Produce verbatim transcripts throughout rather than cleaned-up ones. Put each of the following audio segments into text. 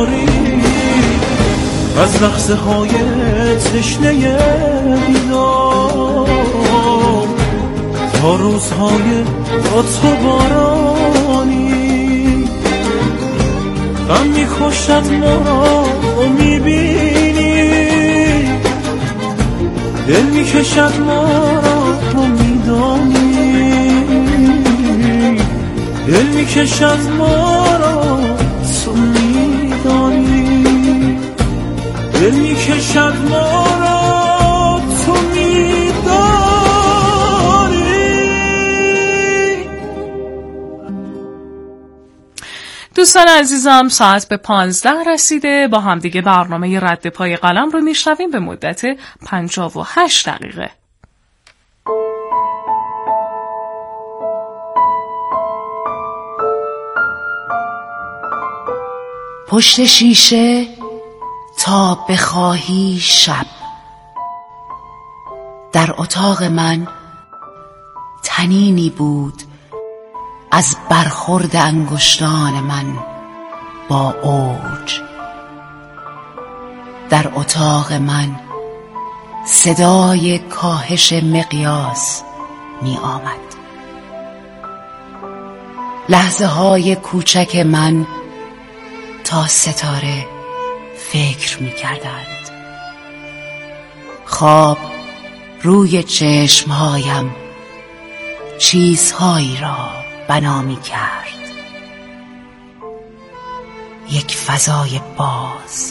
داری، از لحظه های تشنه دیدار تا روزهای با تو بارانی. غم میکشد ما رو میبینی، دل میکشد ما رو میدانی، دل میکشد ما رو تو میدانی، دل میکشد ما رو تو میدانی. دوستان عزیزم، ساعت به پانزده رسیده. با همدیگه برنامه رد پای قلم رو میشنویم به مدت پنجاه و هشت دقیقه. پشت شیشه تا بخواهی شب، در اتاق من تنینی بود از برخورد انگشتان من با اوج. در اتاق من صدای کاهش مقیاس می آمد. لحظه های کوچک من تا ستاره فکر می کردند. خواب روی چشمهایم چیزهایی را بنا می کرد. یک فضای باز،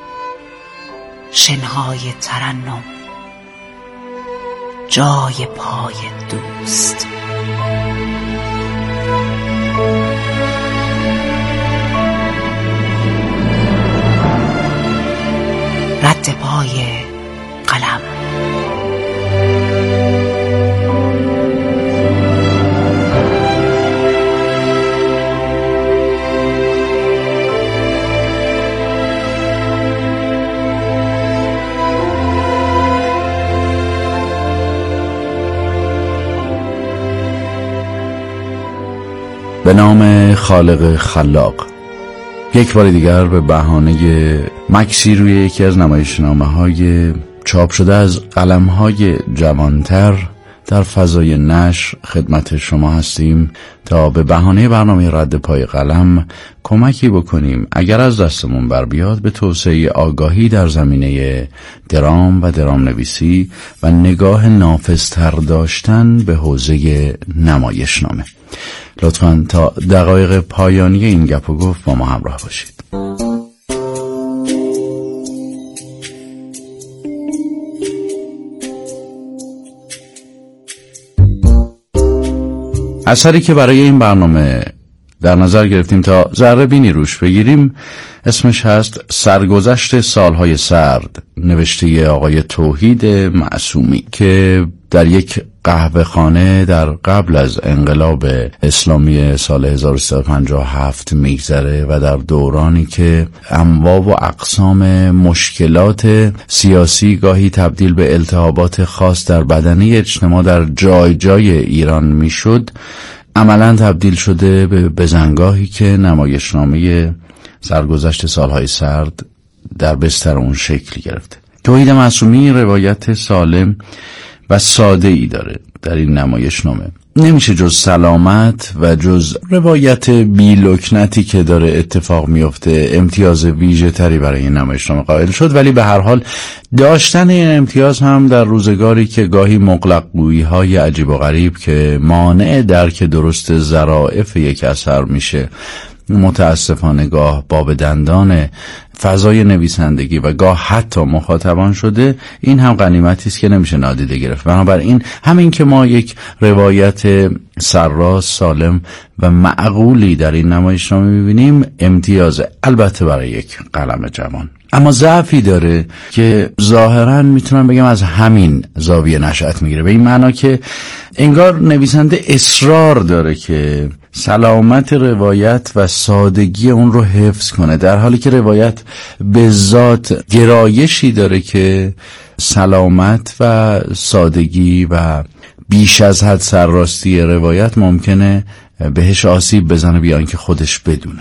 شنهای ترنم، جای پای دوست. رد پای قلم. به نام خالق خلاق. یک بار دیگر به بهانه مکسی روی یکی از نمایشنامه‌های چاپ شده از قلم‌های جوانتر در فضای نشر خدمت شما هستیم تا به بهانه برنامه رد پای قلم کمکی بکنیم اگر از دستمون بر بیاد به توسعه آگاهی در زمینه درام و درام نویسی و نگاه نافذتر داشتن به حوزه نمایشنامه. لطفاً تا دقایق پایانی این گپ و گفت با ما همراه باشید. اثری که برای این برنامه در نظر گرفتیم تا ذره بینی روش بگیریم اسمش هست سرگذشت سالهای سرد، نوشته آقای توحید معصومی که در یک قهوه خانه در قبل از انقلاب اسلامی سال هزار و سیصد و پنجاه و هفت میگذره و در دورانی که انواع و اقسام مشکلات سیاسی گاهی تبدیل به التهابات خاص در بدنه اجتماع در جای جای ایران میشد، عملاً تبدیل شده به بزنگاهی که نمایشنامه سرگذشت سالهای سرد در بستر اون شکل گرفته. توحید معصومی روایت سالم و ساده ای داره در این نمایشنامه. نمیشه جز سلامت و جز روایت بی لکنتی که داره اتفاق میفته امتیاز ویژه تری برای این نمایشنامه قائل شد، ولی به هر حال داشتن این امتیاز هم در روزگاری که گاهی مغلق گویی های عجیب و غریب که مانع درک درست ظرافت یک اثر میشه متاسفانه گاه باب دندان فضای نویسندگی و گاه حتی مخاطبان شده، این هم غنیمتی است که نمیشه نادیده گرفت. بنابراین همین که ما یک روایت سرراست، سالم و معقولی در این نمایشنامه میبینیم امتیاز البته برای یک قلم جوان، اما ضعفی داره که ظاهراً میتونم بگم از همین زاویه نشأت میگیره، به این معنا که انگار نویسنده اصرار داره که سلامت روایت و سادگی اون رو حفظ کنه، در حالی که روایت به ذات گرایشی داره که سلامت و سادگی و بیش از حد سرراستی روایت ممکنه بهش آسیب بزنه بیان که خودش بدونه.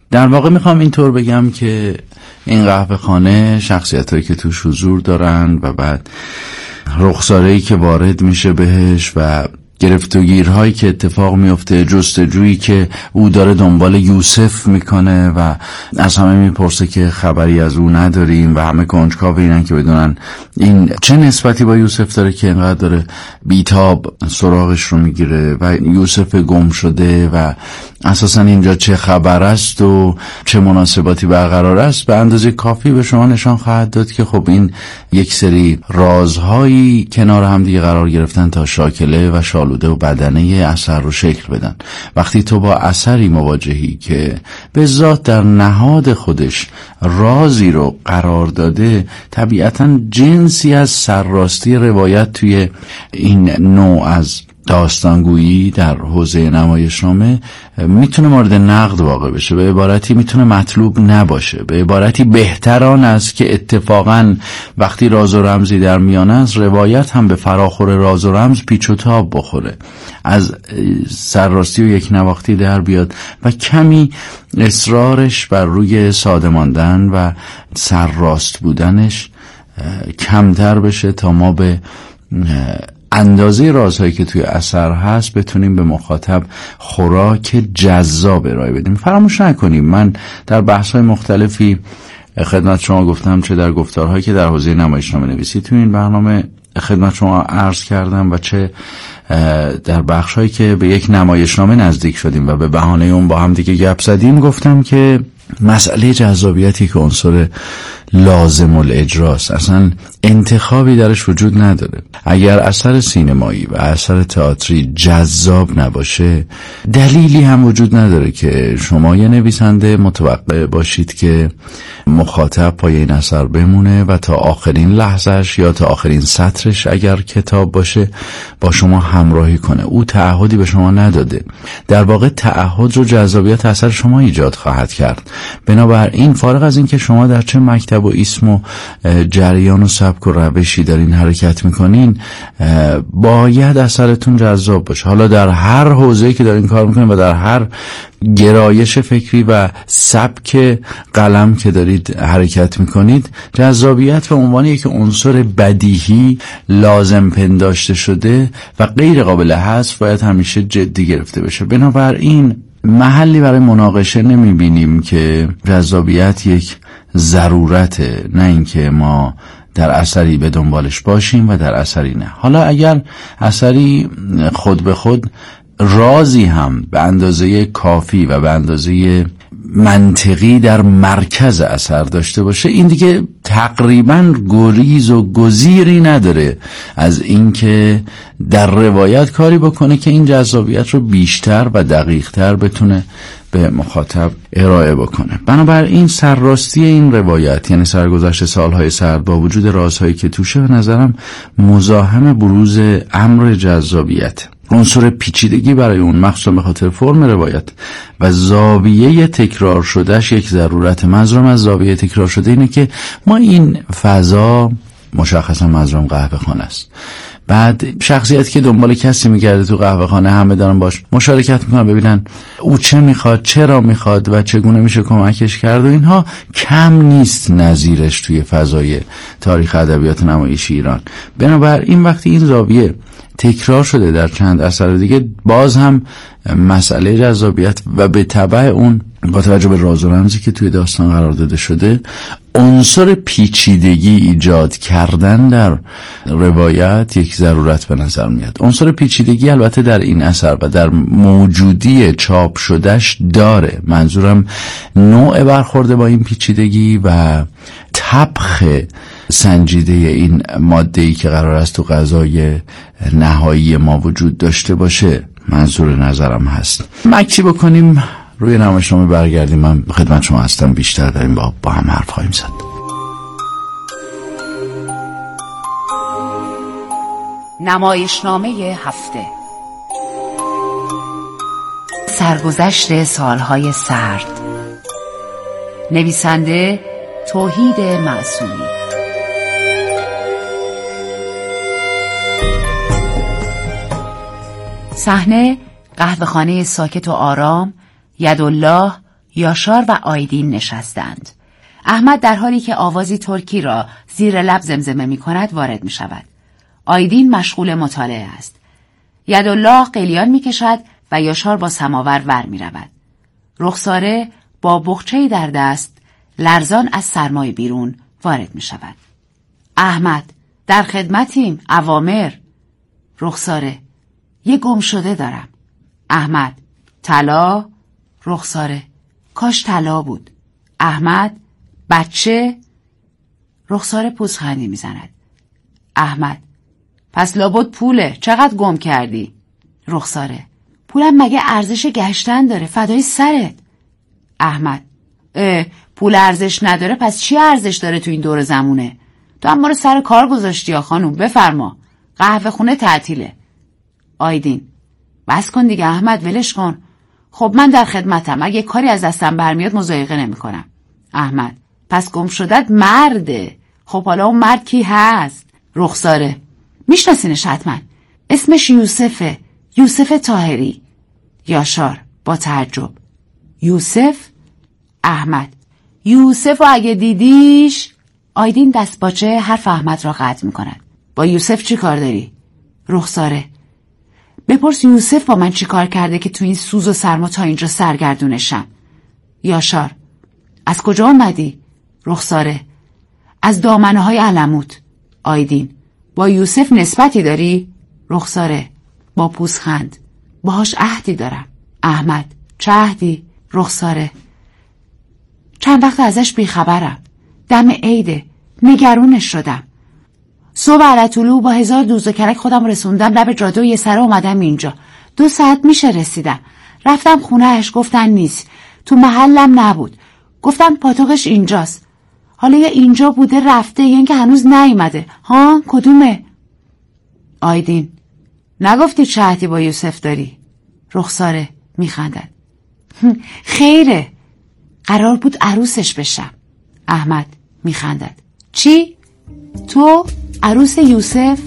در واقع میخوام اینطور بگم که این قهوه خانه شخصیتایی که توش حضور دارن و بعد رخساره‌ای که وارد میشه بهش و گرفتگیرهایی که اتفاق میفته، جستجویی که او داره دنبال یوسف میکنه و از همه میپرسه که خبری از او نداریم و همه کنجکاو اینن که بدونن این چه نسبتی با یوسف داره که اینقدر داره بیتاب سراغش رو میگیره و یوسف گم شده و اساسا اینجا چه خبر است و چه مناسباتی برقرار است. به اندازه کافی به شما نشان خواهد داد که خب این یک سری رازهایی کنار هم دیگه قرار گرفتن تا شاکله و شالوده و بدنه اثر رو شکل بدن. وقتی تو با اثری مواجهی که به ذات در نهاد خودش رازی رو قرار داده، طبیعتاً جنسی از سرراستی روایت توی این نوع از داستانگویی در حوزه نمایشنامه میتونه مورد نقد واقع بشه. به عبارتی میتونه مطلوب نباشه. به عبارتی بهتر آن است که اتفاقاً وقتی راز و رمزی در میان است، روایت هم به فراخور راز و رمز پیچ و تاب بخوره، از سرراستی و یک نواختی در بیاد و کمی اصرارش بر روی ساده ماندن و سرراست بودنش کمتر بشه تا ما به اندازه رازهایی که توی اثر هست بتونیم به مخاطب خوراک جذاب ارائه بدیم. فراموش نکنیم من در بحث‌های مختلفی خدمت شما گفتم، چه در گفتارهایی که در حوزه نمایشنامه نویسی توی این برنامه خدمت شما عرض کردم و چه در بخش‌هایی که به یک نمایشنامه نزدیک شدیم و به بهانه اون با هم دیگه گپ زدیم، گفتم که مسئله جذابیتی که عنصر لازم الاجراست، اصلا انتخابی درش وجود نداره. اگر اثر سینمایی و اثر تئاتری جذاب نباشه، دلیلی هم وجود نداره که شما یه نویسنده متوقع باشید که مخاطب پای این اثر بمونه و تا آخرین لحظهش یا تا آخرین سطرش اگر کتاب باشه با شما همراهی کنه. او تعهدی به شما نداده. در واقع تعهد رو جذابیت اثر شما ایجاد خواهد کرد. بنابراین فارغ از این که شما در چه مکتب و اسم و جریان و سبک و روشی دارین حرکت میکنین، باید اثرتون جذاب باشه. حالا در هر حوزه‌ای که دارین کار میکنین و در هر گرایش فکری و سبک قلم که دارید حرکت میکنید، جذابیت به عنوان یک عنصر بدیهی لازم پنداشته شده و غیر قابل حذف باید همیشه جدی گرفته بشه. بنابراین محلی برای مناقشه نمیبینیم که جذابیت یک ضرورته، نه اینکه ما در اثری به دنبالش باشیم و در اثری نه. حالا اگر اثری خود به خود رازی هم به اندازه کافی و به اندازه منطقی در مرکز اثر داشته باشه، این دیگه تقریباً گریز و گزیری نداره از اینکه در روایت کاری بکنه که این جذابیت رو بیشتر و دقیق‌تر بتونه به مخاطب ارائه بکنه. بنابراین سرراستی این روایت، یعنی سرگذشت سالهای سرد با وجود رازهایی که توشه، به نظرم مزاحم بروز امر جذابیت. عنصر پیچیدگی برای اون، مخصوصا به خاطر فرم روایت و زاویه تکرار شدهش یک ضرورت. منظورم از زاویه تکرار شده اینه که ما این فضا مشخصا منظورم قهوه خانه است. بعد شخصیتی که دنبال کسی میگرده تو قهوه خانه، همه دارن باش مشارکت میکنن ببینن او چه میخواد، چرا میخواد و چگونه میشه کمکش کرد و اینها کم نیست نظیرش توی فضای تاریخ ادبیات نمایشی ایران. بنابراین وقتی این زاویه تکرار شده در چند اثر دیگه، باز هم مسئله جذابیت و به تبع اون با توجه به راز و رمزی که توی داستان قرار داده شده، عنصر پیچیدگی ایجاد کردن در روایت یک ضرورت به نظر میاد. عنصر پیچیدگی البته در این اثر و در موجودی چاپ شدهش داره. منظورم نوع برخورده با این پیچیدگی و طبخ سنجیده این ماده‌ای که قرار است تو غذای نهایی ما وجود داشته باشه منظور نظرم هست. مکسی بکنیم، روی نمایشنامه برگردیم. من خدمت شما هستم، بیشتر داریم با, با هم حرف خواهیم زد. نمایشنامه هفته، سرگذشت سالهای سرد. نویسنده توحید معصومی. صحنه قهوه‌خانه ساکت و آرام، یدالله یاشار و آیدین نشستند. احمد در حالی که آوازی ترکی را زیر لب زمزمه می کند وارد می شود. آیدین مشغول مطالعه است. یدالله قلیان می کشد و یاشار با سماور ور می رود. رخساره با بخچه‌ای در دست لرزان از سرمای بیرون وارد می شود. احمد در خدمتیم، اوامر. رخساره یه گم شده دارم. احمد طلا. رخساره کاش طلا بود. احمد بچه. رخساره پوزخندی می زند. احمد پس لابد پوله، چقدر گم کردی؟ رخساره پولم مگه ارزش گشتن داره، فدای سرت. احمد اه پول ارزش نداره پس چی ارزش داره تو این دور زمونه؟ تو هم ما رو سر کار گذاشتی یا خانوم، بفرما قهوه خونه تعطیله. آیدین بس کن دیگه احمد، ولش کن. خب من در خدمتم، اگه کاری از دستم برمیاد مضایقه نمی کنم. احمد پس گم شدت مرده. خب حالا اون مرد کی هست؟ رخساره میشناسینش حتما، اسمش یوسفه، یوسف طاهری. یاشار با تعجب یوسف؟ احمد یوسف و اگه دیدیش. آیدین دست باچه حرف احمد را قطع می کند. با یوسف چی کار داری؟ رخساره بپرس یوسف با من چی کار کرده که تو این سوز و سرما تا اینجا سرگردونشم. یاشار از کجا اومدی؟ رخساره از دامنه های علموت. آیدین با یوسف نسبتی داری؟ رخساره با پوزخند باهاش عهدی دارم. احمد چه عهدی؟ رخساره چند وقت ازش بیخبرم، دم عیده، نگرونش شدم. صبح علطولو با هزار دوز و کلک خودم رسوندم لب جاده و یه سره اومدم اینجا. دو ساعت میشه رسیدم. رفتم خونهش، گفتن نیست، تو محلم نبود. گفتم پاتوقش اینجاست. حالا یا اینجا بوده رفته یا اینکه هنوز نیومده. ها کدومه؟ آیدین نگفتی چه عهدی با یوسف داری؟ رخساره میخندد خیره، قرار بود عروسش بشم. احمد میخندد چی؟ تو عروس یوسف؟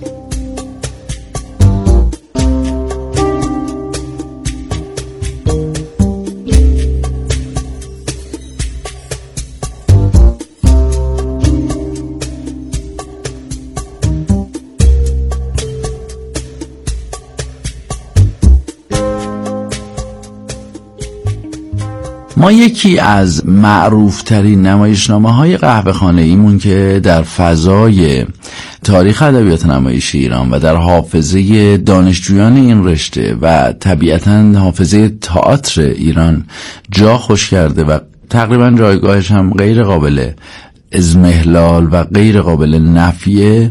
ما یکی از معروفترین نمایشنامه های قهوه خانه ایمون که در فضای تاریخ ادبیات نمایشی ایران و در حافظه دانشجویان این رشته و طبیعتاً حافظه تئاتر ایران جا خوش کرده و تقریباً جایگاهش هم غیر قابل اضمحلال و غیر قابل نفیه،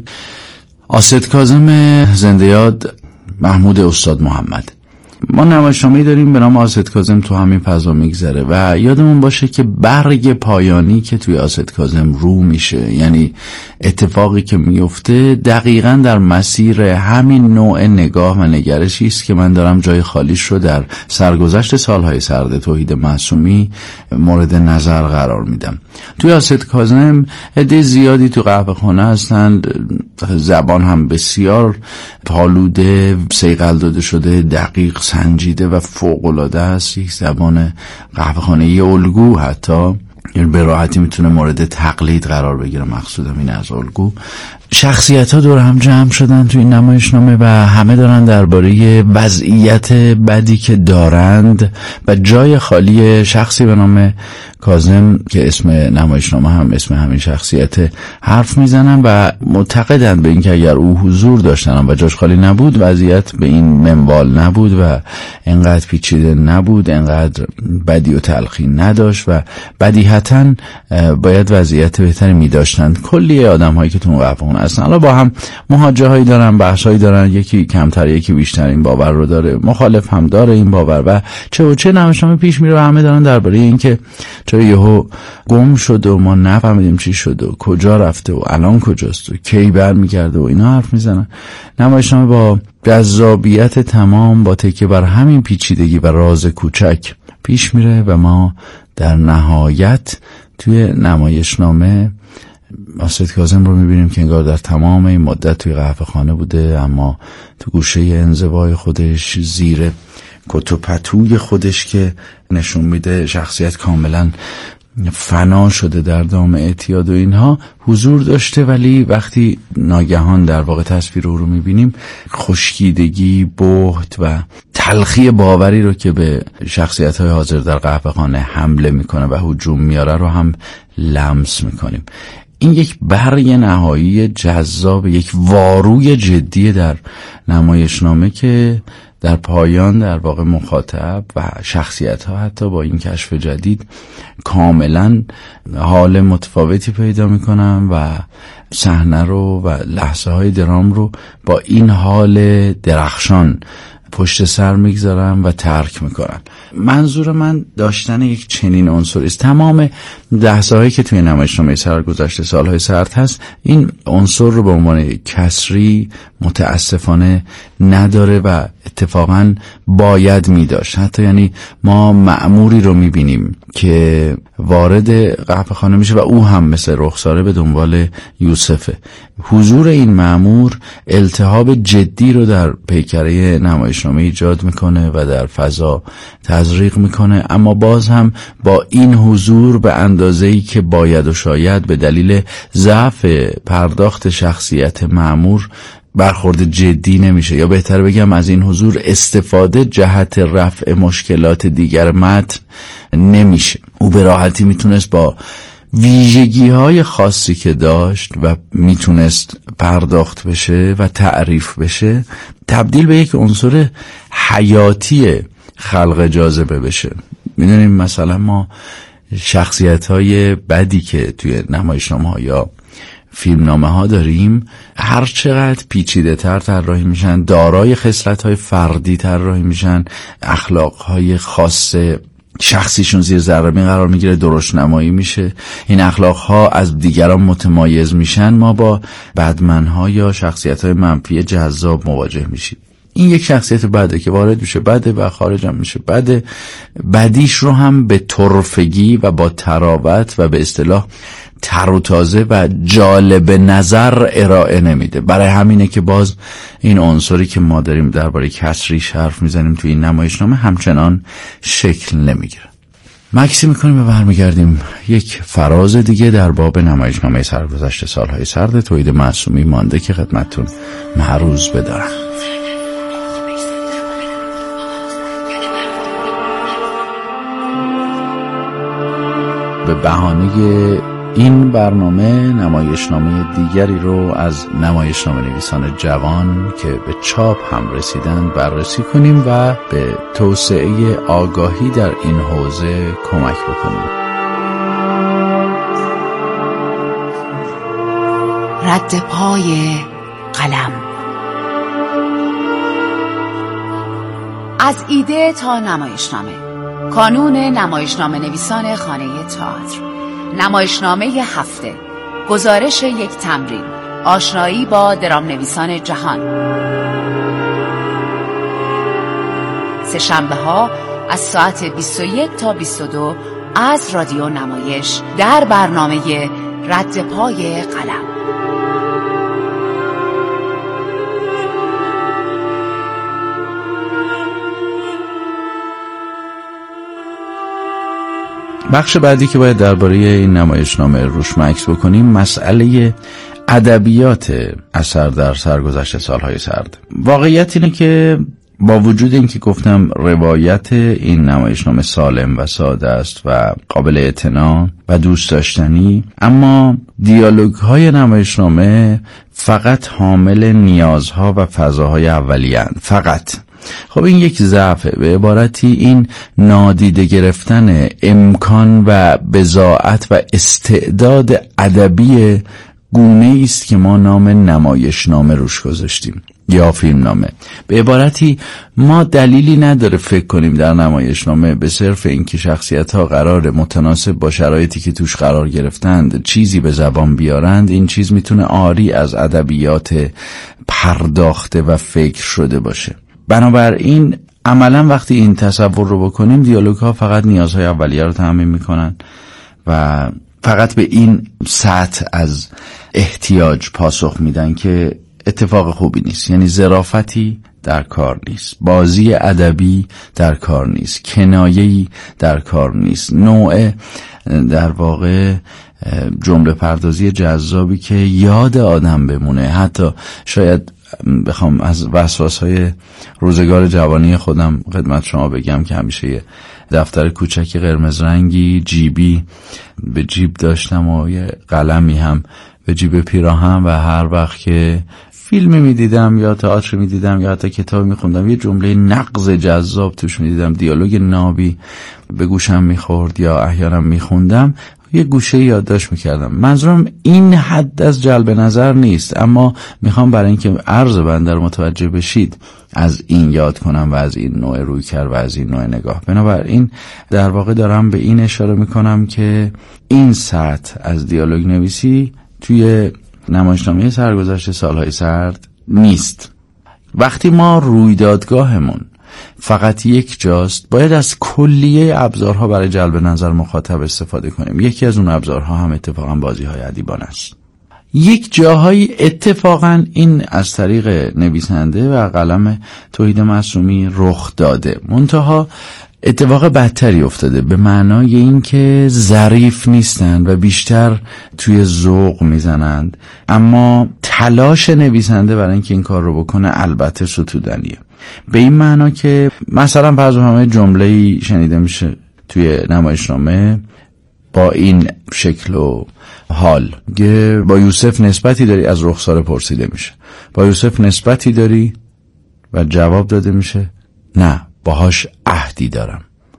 آست کاظم زنده یاد محمود استاد محمد. ما نمایشنامه‌ای داریم به نام آست کاظم تو همین فضا میگذره و یادمون باشه که برگ پایانی که توی آست کاظم رو میشه، یعنی اتفاقی که میفته دقیقاً در مسیر همین نوع نگاه و نگرشی است که من دارم جای خالیش رو در سرگذشت سالهای سرد توحید معصومی مورد نظر قرار میدم. توی آست کاظم عده زیادی تو قهوه خانه هستند، زبان هم بسیار پالوده، صیقل داده شده، دقیق سنجیده و فوق‌العاده است. یک زبان قهوه خانه‌ای الگو حتی به راحتی میتونه مورد تقلید قرار بگیره. مقصودم این از الگو. شخصیت‌ها دور هم جمع شدن توی این نمایشنامه و همه دارن درباره وضعیت بدی که دارند و جای خالی شخصی به نام کاظم که اسم نمایشنامه هم اسم همین شخصیت حرف میزنن و معتقدند به اینکه اگر او حضور داشتن و جاش خالی نبود وضعیت به این منوال نبود و انقدر پیچیده نبود، انقدر بدی و تلخی نداشت و بدیهیتاً باید وضعیت بهتری میداشتند. کلی آدم‌هایی که تو قهوه اصلا حالا با هم محاجه هایی دارن، بحث هایی دارن، یکی کمتر یکی بیشتر این باور رو داره، مخالف هم داره این باور و چه و چه نمایشنامه پیش میره و همه دارن درباره این که چرا یهو گم شد و ما نفهمیدیم چی شد و کجا رفته و الان کجاست و کی برمیگرده و اینا حرف میزنن. نمایشنامه با جذابیت تمام با تکیه بر همین پیچیدگی و راز کوچک پیش میره و ما در نهایت توی نمایشنامه آست کاظم رو میبینیم که انگار در تمام این مدت توی قهوه خانه بوده اما تو گوشه انزوای خودش زیر کتوپتوی خودش که نشون میده شخصیت کاملا فنا شده در دام اعتیاد و اینها حضور داشته، ولی وقتی ناگهان در واقع تصویر او رو میبینیم خشکیدگی، بهت و تلخی باوری رو که به شخصیت‌های حاضر در قهوه‌خانه حمله میکنه و هجوم میاره رو هم لمس میکنیم. این یک برگ نهایی جذاب، یک واروی جدی در نمایشنامه که در پایان در واقع مخاطب و شخصیت‌ها حتی با این کشف جدید کاملا حال متفاوتی پیدا میکنن و صحنه رو و لحظه های درام رو با این حال درخشان پشت سر میگذارن و ترک میکنن. منظور من داشتن یک چنین عنصری است. تمام لحظه هایی که توی نمایشنامه سرگذشت سالهای سرد هست این عنصر رو به عنوان کسری متاسفانه نداره و اتفاقا باید میداشت. حتی یعنی ما مأموری رو میبینیم که وارد قهوه‌خانه میشه و او هم مثل رخساره به دنبال یوسفه. حضور این مأمور التهاب جدی رو در پیکره نمایشنامه ایجاد میکنه و در فضا تزریق میکنه، اما باز هم با این حضور به اندازه‌ای که باید و شاید به دلیل ضعف پرداخت شخصیت مأمور برخورد جدی نمیشه، یا بهتر بگم از این حضور استفاده جهت رفع مشکلات دیگر متن نمیشه. او به راحتی میتونست با ویژگی های خاصی که داشت و میتونست پرداخت بشه و تعریف بشه تبدیل به یک عنصر حیاتی خلق جاذبه بشه. میدونیم مثلا ما شخصیت های بدی که توی نمایشنامه ها یا فیلمنامه ها داریم هر چقدر پیچیده تر طراحی میشن، دارای خصلت های فردی طراحی میشن، اخلاق های خاص شخصیشون زیر ذره قرار میگیره، درشت نمایی میشه، این اخلاق ها از دیگران متمایز میشن، ما با بدمن ها یا شخصیت های منفی جذاب مواجه میشیم. این یک شخصیت بده که وارد میشه بده و خارج هم میشه بده. بدیش رو هم به طرفگی و با تراوت و به اصطلاح تر و تازه و جالب نظر ارائه نمیده. برای همینه که باز این عنصری که ما داریم درباره کسری حرف میزنیم توی این نمایشنامه همچنان شکل نمیگیره. مکسی میکنیم و برمیگردیم. یک فراز دیگه در باب نمایشنامه سرگذشت سالهای سرد توحید معصومی مانده که خدمتتون معروض بدارم. به بهانه این برنامه نمایشنامه دیگری رو از نمایشنامه نویسان جوان که به چاپ هم رسیدن بررسی کنیم و به توسعه آگاهی در این حوزه کمک بکنیم. رد پای قلم. از ایده تا نمایشنامه، کانون نمایشنامه نویسان خانه تئاتر، نمایشنامه هفته، گزارش یک تمرین، آشنایی با درام نویسان جهان. سه شنبه ها از ساعت بیست و یک تا بیست و دو از رادیو نمایش در برنامه رد پای قلم. بخش بعدی که باید درباره این نمایشنامه روش مکس بکنیم مسئله ادبیات اثر در سرگذشت سالهای سرد. واقعیت اینه که با وجود اینکه گفتم روایت این نمایشنامه سالم و ساده است و قابل اعتنا و دوست داشتنی، اما دیالوگ های نمایشنامه فقط حامل نیازها و فضاهای اولیه‌اند. فقط. خب این یک ضعفه. به عبارتی این نادیده گرفتن امکان و بضاعت و استعداد ادبی گونه است که ما نام نمایشنامه روش گذاشتیم یا فیلمنامه. به عبارتی ما دلیلی نداره فکر کنیم در نمایشنامه به صرف اینکه شخصیت‌ها قرار متناسب با شرایطی که توش قرار گرفتند چیزی به زبان بیارند، این چیز میتونه عاری از ادبیات پرداخته و فکر شده باشه. بنابراین عملا وقتی این تصور رو بکنیم دیالوگ ها فقط نیازهای اولیه رو تامین میکنن و فقط به این سطح از احتیاج پاسخ میدن که اتفاق خوبی نیست. یعنی ظرافتی در کار نیست، بازی ادبی در کار نیست، کنایه‌ای در کار نیست، نوع در واقع جمله پردازی جذابی که یاد آدم بمونه. حتی شاید بخوام از وسواس‌های روزگار جوانی خودم خدمت شما بگم که همیشه یه دفتر کوچک قرمز رنگی جیبی به جیب داشتم و یه قلمی هم به جیب پیراهنم و هر وقت که فیلمی میدیدم یا تئاتر میدیدم یا حتی کتاب میخوندم یه جمله نقض جذاب توش میدیدم، دیالوگ نابی به گوشم میخورد یا احیانا میخوندم، یه گوشه یادداشت میکردم. منظورم این حد از جلب نظر نیست، اما میخوام برای اینکه عرض بنده رو متوجه بشید از این یاد کنم و از این نوع روی کرد و از این نوع نگاه. بنابراین در واقع دارم به این اشاره میکنم که این سطح از دیالوگ نویسی توی نمایشنامه سرگذشت سالهای سرد نیست. وقتی ما رویدادگاهمون فقط یک جاست، باید از کلیه ابزارها برای جلب نظر مخاطب استفاده کنیم. یکی از اون ابزارها هم اتفاقا بازی‌های ادیبانه است. یک جاهایی اتفاقا این از طریق نویسنده و قلم توحید معصومی رخ داده، منتها اتفاق بدتری افتاده، به معنای این که ظریف نیستند و بیشتر توی ذوق میزنند، اما تلاش نویسنده برای اینکه این کار رو بکنه البته ستودنیه. به این معنا که مثلا فرض کنید جمله‌ای شنیده میشه توی نمایشنامه با این شکل و حال که با یوسف نسبتی داری، از رخسار پرسیده میشه با یوسف نسبتی داری و جواب داده میشه نه، باهاش عهدی دارم.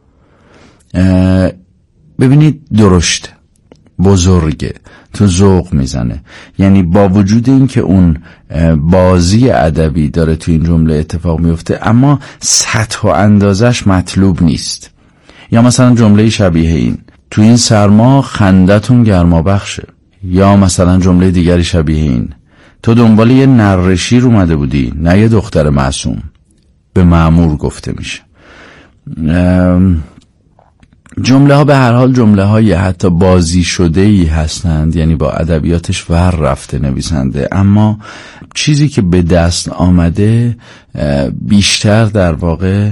ببینید درشت بزرگه، تو ذوق میزنه، یعنی با وجود این که اون بازی ادبی داره تو این جمله اتفاق میفته، اما سطح و اندازش مطلوب نیست. یا مثلا جمله شبیه این، تو این سرما خندتون گرما بخشه. یا مثلا جمله دیگری شبیه این، تو دنبال یه نرشیر اومده بودی نه یه دختر معصوم. به مأمور گفته میشه. جمله ها به هر حال جمله های حتی بازی شده ای هستند، یعنی با ادبیاتش ور رفته نویسنده، اما چیزی که به دست آمده بیشتر در واقع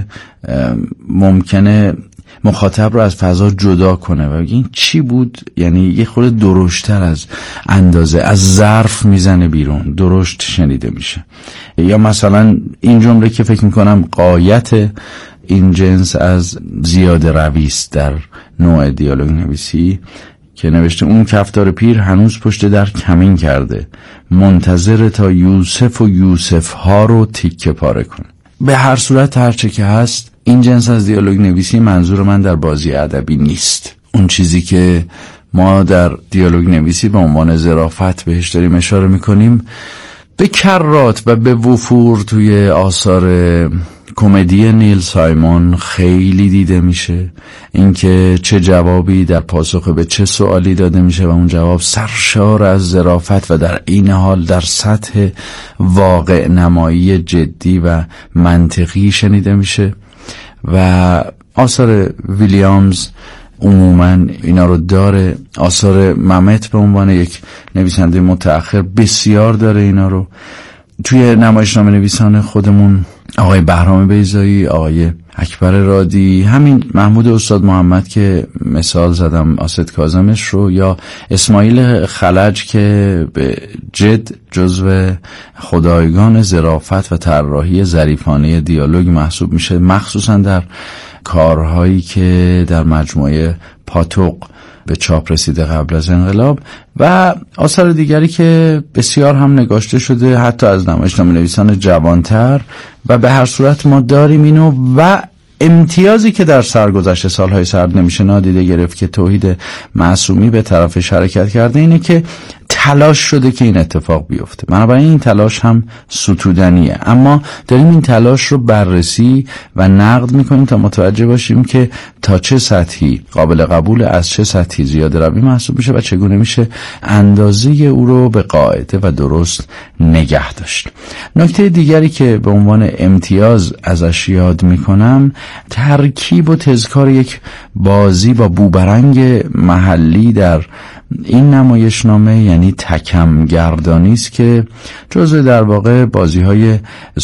ممکنه مخاطب رو از فضا جدا کنه و بگه این چی بود، یعنی یه خورده درشتر از اندازه از ظرف میزنه بیرون، درشت شنیده میشه. یا مثلا این جمله که فکر میکنم غایت این جنس از زیاده رویست در نوع دیالوگ نویسی که نوشته اون کفتار پیر هنوز پشت در کمین کرده، منتظر تا یوسف و یوسف ها رو تیکه پاره کنه. به هر صورت هرچه که هست این جنس از دیالوگ نویسی منظور من در بازی ادبی نیست. اون چیزی که ما در دیالوگ نویسی به عنوان ظرافت بهش داریم اشاره میکنیم به کرات و به وفور توی آثار کمدی نیل سایمون خیلی دیده میشه. اینکه چه جوابی در پاسخ به چه سوالی داده میشه و اون جواب سرشار از ظرافت و در این حال در سطح واقع نمایی جدی و منطقی شنیده میشه. و آثار ویلیامز عموماً اینا رو داره. آثار ممت به عنوان یک نویسنده متأخر بسیار داره اینا رو. توی نمایشنامه نویسان خودمون آقای بهرام بیضایی، آقای اکبر رادی، همین محمود استاد محمد که مثال زدم آسد کاظمش رو، یا اسماعیل خلج که به جد جزو خدایگان ظرافت و طراحی ظریفانه دیالوگ محسوب میشه، مخصوصا در کارهایی که در مجموعه پاتوق به چاپ رسیده قبل از انقلاب و آثار دیگری که بسیار هم نگاشته شده حتی از نمایشنامه نویسان جوانتر. و به هر صورت ما داریم اینو و امتیازی که در سرگذشت سالهای سرد نمیشه نادیده گرفت که توحید معصومی به طرف حرکت کرده اینه که تلاش شده که این اتفاق بیفته. بنابراین این تلاش هم ستودنیه، اما داریم این تلاش رو بررسی و نقد میکنیم تا متوجه باشیم که تا چه سطحی قابل قبول، از چه سطحی زیاده روی محسوب میشه و چگونه میشه اندازه او رو به قاعده و درست نگه داشت. نکته دیگری که به عنوان امتیاز ازش یاد میکنم ترکیب و تذکار یک بازی با بوبرنگ محلی در این نمایشنامه یعنی تکم گردانی است که جزء در واقع بازی‌های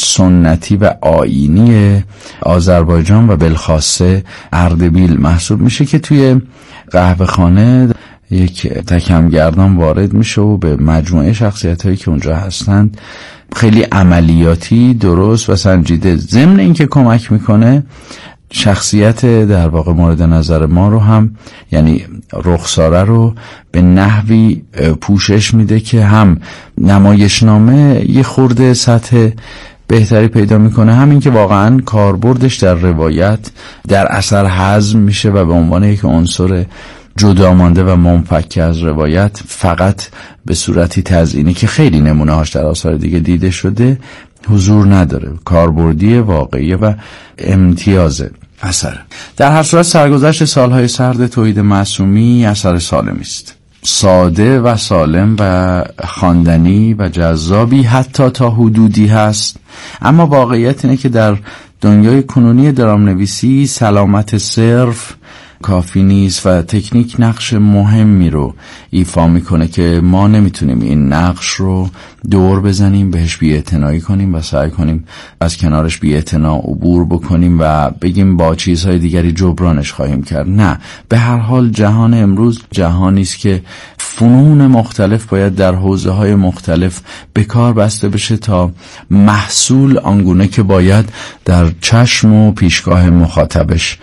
سنتی و آیینی آذربایجان و بالخاصه اردبیل محسوب میشه که توی قهوه خانه یک تکم گردان وارد میشه و به مجموعه شخصیت‌هایی که اونجا هستند خیلی عملیاتی، درست و سنجیده، ضمن اینکه کمک میکنه شخصیت در واقع مورد نظر ما رو هم، یعنی رخساره رو به نحوی پوشش میده که هم نمایشنامه یه خورده سطح بهتری پیدا میکنه، همین که واقعا کاربردش در روایت در اثر هضم میشه و به عنوان یک عنصر جدا مانده و منفک از روایت فقط به صورتی تزیینی که خیلی نمونه هاش در آثار دیگه دیده شده حضور نداره. کاربردی واقعی و امتیاز اثر. در هر صورت سرگذشت سالهای سرد توحید معصومی اثر سالمی است، ساده و سالم و خواندنی و جذابی حتی تا حدودی هست، اما واقعیت اینه که در دنیای کنونی درام نویسی سلامت صرف کافی نیست و تکنیک نقش مهمی رو ایفا میکنه که ما نمیتونیم این نقش رو دور بزنیم، بهش بی‌اعتنایی کنیم و سعی کنیم از کنارش بی‌اعتنا عبور بکنیم و بگیم با چیزهای دیگری جبرانش خواهیم کرد. نه، به هر حال جهان امروز جهانی است که فنون مختلف باید در حوزه‌های مختلف به کار بسته بشه تا محصول آنگونه که باید در چشم و پیشگاه مخاطبش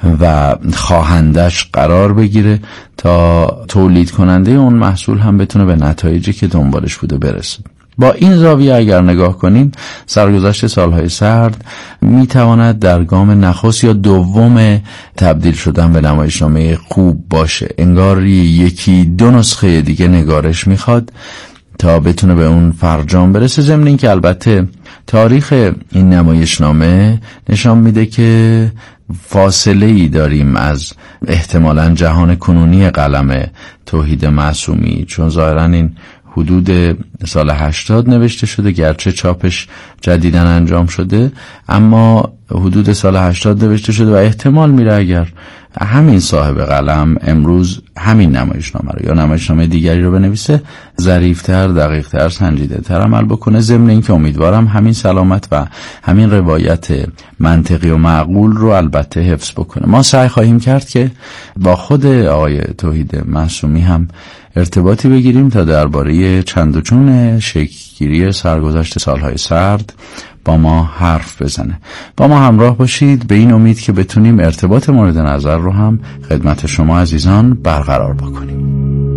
و خواهندش قرار بگیره تا تولید کننده اون محصول هم بتونه به نتایجی که دنبالش بوده برسه. با این زاویه اگر نگاه کنیم، سرگذشت سالهای سرد میتواند در گام نخست یا دوم تبدیل شدن به نمایشنامه خوب باشه. انگار یکی دو نسخه دیگه نگارش میخواد تا بتونه به اون فرجام برسه. ضمن این که البته تاریخ این نمایشنامه نشان میده که فاصله ای داریم از احتمالاً جهان کنونی قلم توحید معصومی، چون ظاهراً این حدود سال هشتاد نوشته شده، گرچه چاپش جدیداً انجام شده اما حدود سال هشتاد نوشته شده و احتمال میره اگر همین صاحب قلم امروز همین نمایشنامه رو یا نمایشنامه دیگری رو بنویسه ظریف‌تر، دقیق‌تر، سنجیده‌تر عمل بکنه. ضمن اینکه امیدوارم همین سلامت و همین روایت منطقی و معقول رو البته حفظ بکنه. ما سعی خواهیم کرد که با خود آقای توحید معصومی هم ارتباطی بگیریم تا درباره چند و چون شکل‌گیری سرگذشت سالهای سرد با ما حرف بزنه. با ما همراه باشید به این امید که بتونیم ارتباط مورد نظر رو هم خدمت شما عزیزان برقرار بکنیم.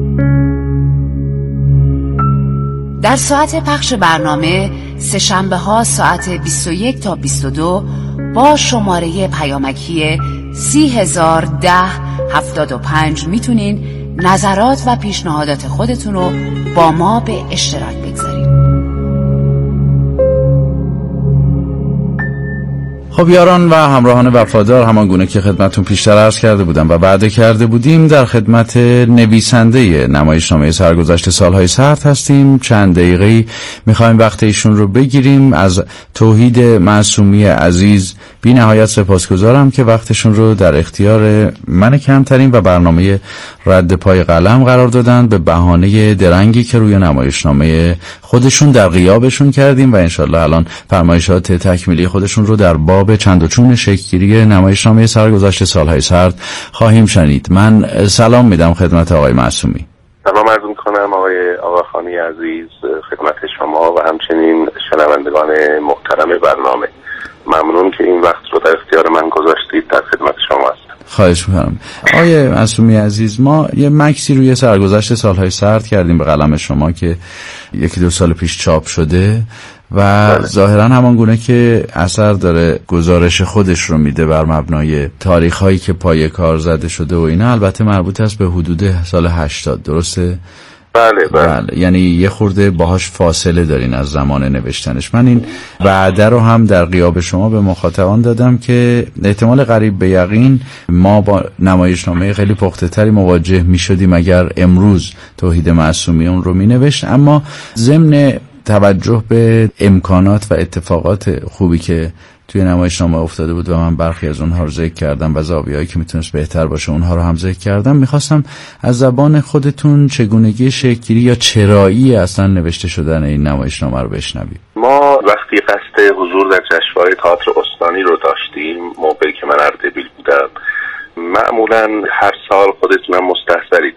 در ساعت پخش برنامه سه شنبه ها ساعت بیست و یک تا بیست و دو با شماره پیامکی سی هزار ده هفتاد و پنج میتونین نظرات و پیشنهادات خودتون رو با ما به اشتراک بگذارید. خب یاران و همراهان وفادار، همان گونه که خدمتون پیشتر عرض کرده بودم و وعده کرده بودیم در خدمت نویسنده نمایشنامه سرگذشت سالهای سرد هستیم. چند دقیقه میخوایم وقت ایشون رو بگیریم. از توحید معصومی عزیز بی نهایت سپاسگزارم که وقتشون رو در اختیار من کمترین و برنامه رد پای قلم قرار دادن به بهانه درنگی که روی نمایشنامه خودشون در غیابشون کردیم و انشالله الان فرمایشات تکمیلی خودشون رو در باب چند و چون شکل‌گیری نمایشنامه سرگذشت سالهای سرد خواهیم شنید. من سلام میدم خدمت آقای معصومی. سلام عرض میکنم آقای آقاخانی عزیز خدمت شما و همچنین شنوندگان محترم برنامه. ممنون که این وقت رو در اختیار من گذاشتید. در خدمت شما هستم. خواهش میکنم. آقای معصومی عزیز، ما یه مکسی روی سرگذشت سالهای سرد کردیم به قلم شما که یکی دو سال پیش چاپ شده و ظاهرا همان گونه که اثر داره گزارش خودش رو میده بر مبنای تاریخ هایی که پای کار زده شده و اینا، البته مربوط است به حدود سال هشتاد، درسته؟ بله بله. بله، یعنی یه خورده باهاش فاصله دارین از زمان نوشتنش. من این وعده رو هم در غیاب شما به مخاطبان دادم که احتمال قریب به یقین ما با نمایشنامه خیلی پخته تری مواجه می شدیم اگر امروز توحید معصومی اون رو می نوشت، اما ضمن توجه به امکانات و اتفاقات خوبی که توی نمایشنامه افتاده بود و من برخی از اونها رو ذکر کردم و زاویه‌ای که میتونست بهتر باشه اونها رو هم ذکر کردم. میخواستم از زبان خودتون چگونگی شکل‌گیری یا چرایی اصلا نوشته شدن این نمایشنامه رو بشنویم. ما وقتی قصد حضور در جشنواره تئاتر استانی رو داشتیم، موقعی که من اردبیل بودم، معمولا هر سال خودتونم مستحضرید